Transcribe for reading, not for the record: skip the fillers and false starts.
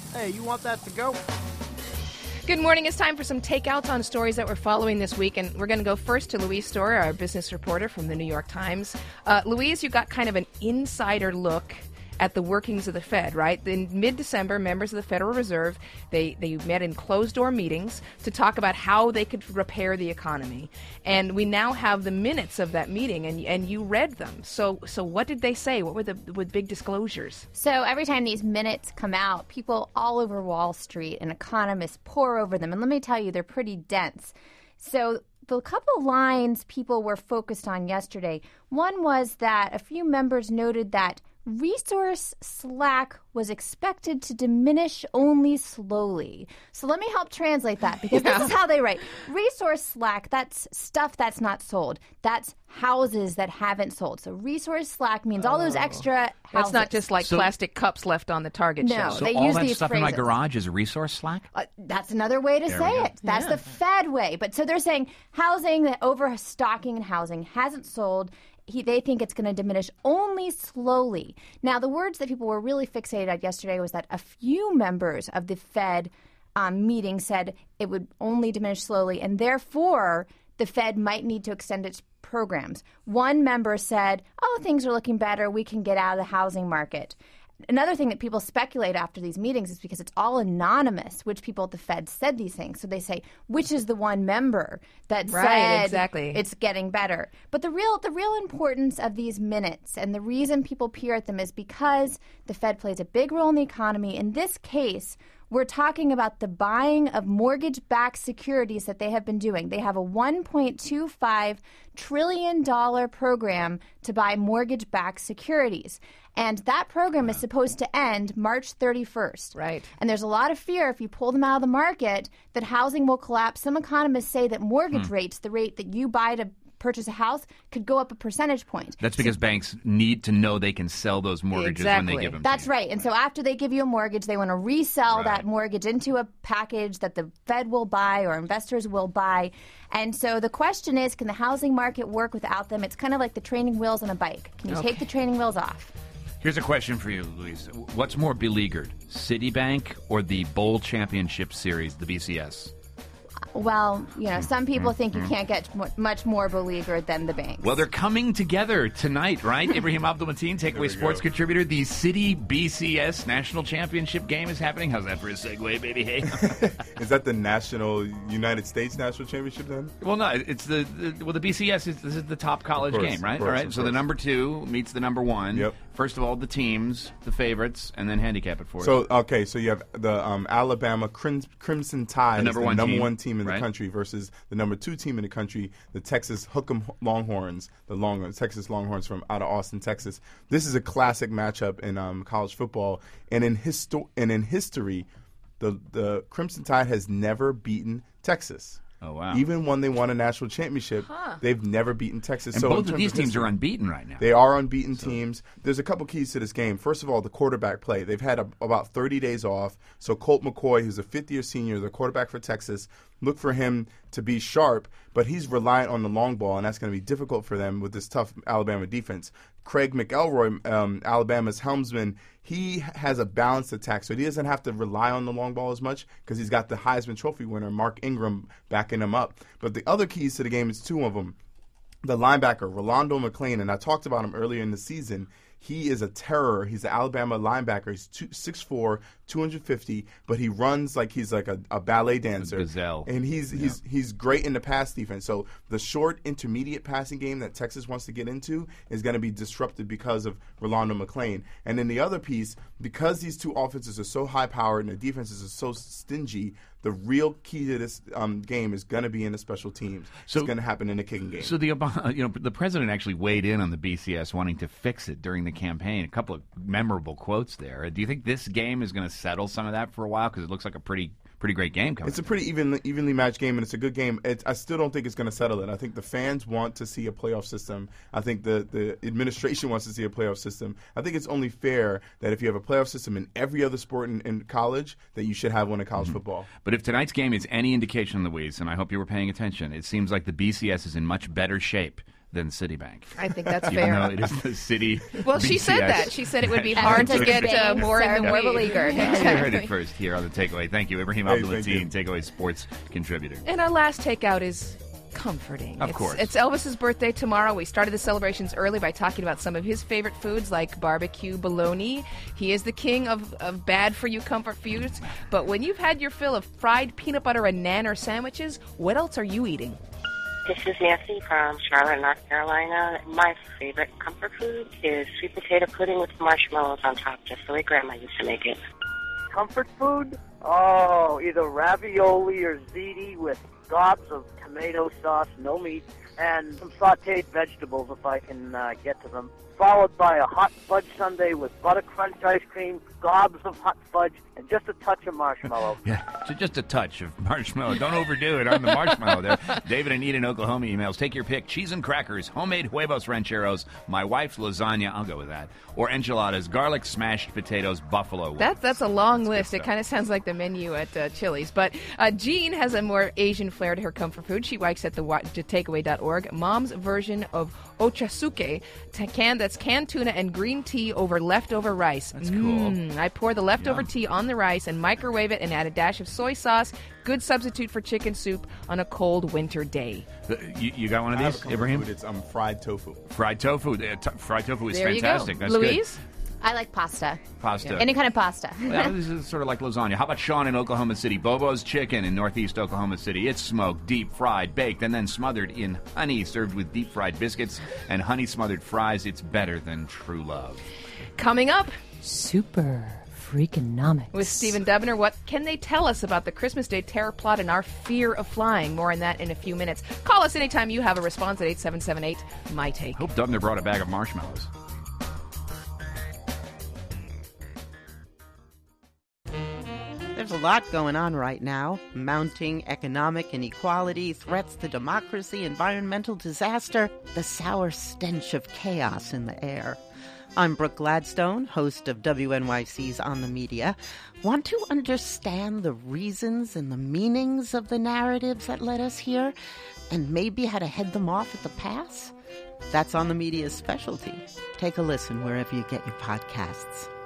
Hey, you want that to go? Good morning. It's time for some takeouts on stories that we're following this week. And we're going to go first to Louise Storer, our business reporter from the New York Times. Louise, you got kind of an insider look at the workings of the Fed, right? In mid-December, members of the Federal Reserve, they met in closed-door meetings to talk about how they could repair the economy. And we now have the minutes of that meeting, and you read them. So what did they say? What were the big disclosures? So every time these minutes come out, people all over Wall Street and economists pour over them. And let me tell you, they're pretty dense. So the couple lines people were focused on yesterday, one was that a few members noted that resource slack was expected to diminish only slowly. So let me help translate that, because this is how they write. Resource slack, that's stuff that's not sold. That's houses that haven't sold. So resource slack means all those extra houses. That's not just like plastic cups left on the Target shelf. So they all use that these stuff phrases. in my garage is resource slack? That's another way to say it. That's the Fed way. But so they're saying housing, that overstocking in housing hasn't sold. They think it's going to diminish only slowly. Now, the words that people were really fixated at yesterday was that a few members of the Fed meeting said it would only diminish slowly, and therefore the Fed might need to extend its programs. One member said, things are looking better. We can get out of the housing market. Another thing that people speculate after these meetings is because it's all anonymous, which people at the Fed said these things. So they say, which is the one member that said exactly. It's getting better. But the real importance of these minutes and the reason people peer at them is because the Fed plays a big role in the economy. In this case, we're talking about the buying of mortgage-backed securities that they have been doing. They have a $1.25 trillion program to buy mortgage-backed securities. And that program is supposed to end March 31st. Right. And there's a lot of fear if you pull them out of the market that housing will collapse. Some economists say that mortgage rates, the rate that you buy to purchase a house, could go up a percentage point. That's because banks need to know they can sell those mortgages when they give them That's to you. right. And so after they give you a mortgage, they want to resell that mortgage into a package that the Fed will buy or investors will buy. And so the question is, can the housing market work without them? It's kind of like the training wheels on a bike. Can you take the training wheels off? Here's a question for you, Louise. What's more beleaguered, Citibank or the Bowl Championship Series, the BCS? Well, some people think you can't get much more beleaguered than the banks. Well, they're coming together tonight, right? Ibrahim Abdul-Mateen, Takeaway Sports contributor. The Citi BCS National Championship game is happening. How's that for a segue, baby? Hey. Is that the United States National Championship then? Well, no, it's the BCS this is the top college game, right? All right. So the number 2 meets the number 1. Yep. First of all, the teams, the favorites, and then handicap it for us. So you have the Alabama Crimson Tide, the number one team in the country, versus the number 2 team in the country, the Texas Hook'em Longhorns, Texas Longhorns from out of Austin, Texas. This is a classic matchup in college football, and in history, the Crimson Tide has never beaten Texas. Oh, wow. Even when they won a national championship, they've never beaten Texas. And so both of these teams are unbeaten right now. They are unbeaten teams. There's a couple keys to this game. First of all, the quarterback play. They've had about 30 days off. So Colt McCoy, who's a fifth-year senior, the quarterback for Texas, look for him to be sharp, but he's reliant on the long ball, and that's going to be difficult for them with this tough Alabama defense. Craig McElroy, Alabama's helmsman, he has a balanced attack, so he doesn't have to rely on the long ball as much because he's got the Heisman Trophy winner, Mark Ingram, backing him up. But the other keys to the game is 2 of them. The linebacker, Rolando McClain, and I talked about him earlier in the season. He is a terror. He's an Alabama linebacker. He's 6'4", 250, but he runs like he's like a ballet dancer. A gazelle. And he's great in the pass defense. So the short intermediate passing game that Texas wants to get into is going to be disrupted because of Rolando McClain. And then the other piece, because these two offenses are so high-powered and the defenses are so stingy, the real key to this game is going to be in the special teams. So, it's going to happen in the kicking game. So the president actually weighed in on the BCS, wanting to fix it during the campaign. A couple of memorable quotes there. Do you think this game is going to settle some of that for a while? Because it looks like a pretty great game coming. It's a pretty evenly matched game, and it's a good game. I still don't think it's going to settle it. I think the fans want to see a playoff system. I think the administration wants to see a playoff system. I think it's only fair that if you have a playoff system in every other sport in college, that you should have one in college football. But if tonight's game is any indication, Louise, and I hope you were paying attention, it seems like the BCS is in much better shape than Citibank. I think that's Even fair. though it is the city. Well, she said BCS. that. She said it would be hard to get more in the league. You heard it first here on The Takeaway. Thank you, Ibrahim Hey, Abdul-Mateen, Takeaway Sports contributor. And our last takeout is comforting. Of course. It's Elvis's birthday tomorrow. We started the celebrations early by talking about some of his favorite foods like barbecue bologna. He is the king of bad-for-you comfort foods. But when you've had your fill of fried peanut butter and nanner sandwiches, what else are you eating? This is Nancy from Charlotte, North Carolina. My favorite comfort food is sweet potato pudding with marshmallows on top, just the way Grandma used to make it. Comfort food? Oh, either ravioli or ziti with gobs of tomato sauce, no meat, and some sautéed vegetables if I can get to them. Followed by a hot fudge sundae with butter crunch ice cream, gobs of hot fudge, and just a touch of marshmallow. Yeah, so just a touch of marshmallow. Don't overdo it on the marshmallow there. David and Nita in Oklahoma emails. Take your pick. Cheese and crackers, homemade huevos rancheros, my wife's lasagna, I'll go with that, or enchiladas, garlic smashed potatoes, buffalo wings. That's a long list. good It stuff. kind of sounds like the menu at Chili's. But Jean has a more Asian flair to her comfort food. She works at takeaway.org. Mom's version of ochasuke, that's canned tuna and green tea over leftover rice. That's cool. I pour the leftover Yum. tea on the rice and microwave it and add a dash of soy sauce. Good substitute for chicken soup on a cold winter day. You got one of I have a these, comfort Ibrahim? food. It's fried tofu. Fried tofu. Fried tofu is There fantastic. you go. That's Louise? I like pasta. good. Pasta. Any kind of pasta. Well, this is sort of like lasagna. How about Sean in Oklahoma City? Bobo's Chicken in northeast Oklahoma City. It's smoked, deep fried, baked, and then smothered in honey, served with deep fried biscuits and honey smothered fries. It's better than true love. Coming up Super Freakonomics. with Stephen Dubner, what can they tell us about the Christmas Day terror plot and our fear of flying? More on that in a few minutes. Call us anytime you have a response at 8778-MY-TAKE. Hope Dubner brought a bag of marshmallows. There's a lot going on right now. Mounting economic inequality, threats to democracy, environmental disaster, the sour stench of chaos in the air. I'm Brooke Gladstone, host of WNYC's On the Media. Want to understand the reasons and the meanings of the narratives that led us here, and maybe how to head them off at the pass? That's On the Media's specialty. Take a listen wherever you get your podcasts.